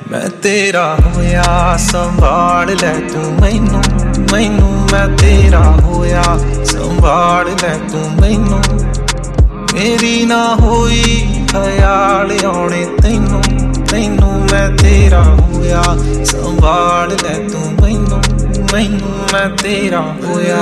मैं तेरा होया संभाल लै तू मैनू मैनू मैं तेरा होया संभाल लै तू मैनू मेरी ना होई ख्याल आने तैनू तैनू मैं तेरा होया संभाल लै तू मैनू मैनू मैं तेरा होया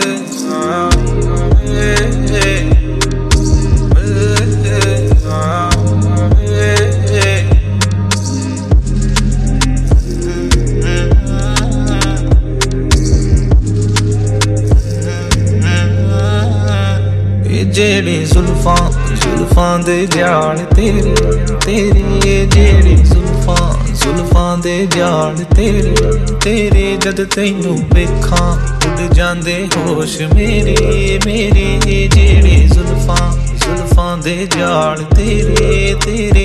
जेड़ी जुल्फां दे जाल तेरे तेरे जेड़ी जुल्फां दे जाल तेरे तेरे जद तैनू वेखां उड़ जांदे होश मेरे मेरे जेड़ी जुल्फां दे जाल तेरे तेरे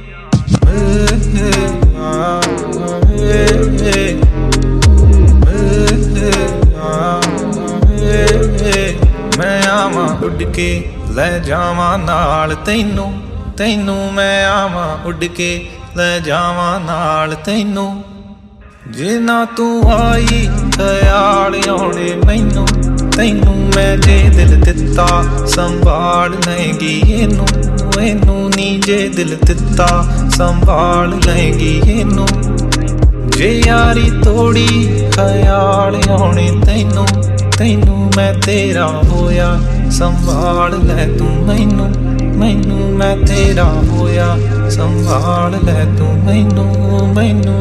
मैं आवां उड़ के लै जावां नाल तैनू तैनू मैं आवां उड़ के लै जावां नाल तैनू जे ना तू आई ख्याल आने मैनू तैनू मैं जे दिल दिता संभाल लैंगी एनू एनू नी जे दिल दिता संभाल लैंगी एनू जे यारी तोड़ी ख्याल आने तैनू तैनू मैं तेरा होया संभाल लै तू मैनू मैनू मैं तेरा होया संभाल लै तू मैनू मैनू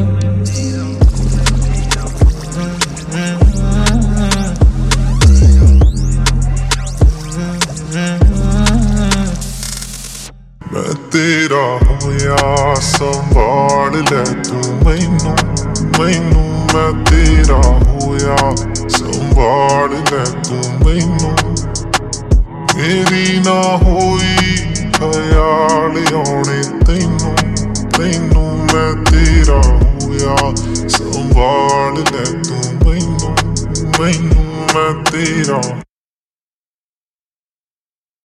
मैं तेरा होया संभाल लै तू मैनू मैनू मैं तेरा होया संभाल लै तू मैनू मेरी ना होई ख्याल आने तैनू तैनू मैं तेरा होया संभाल लै तू मैनू मैनू मैं तेरा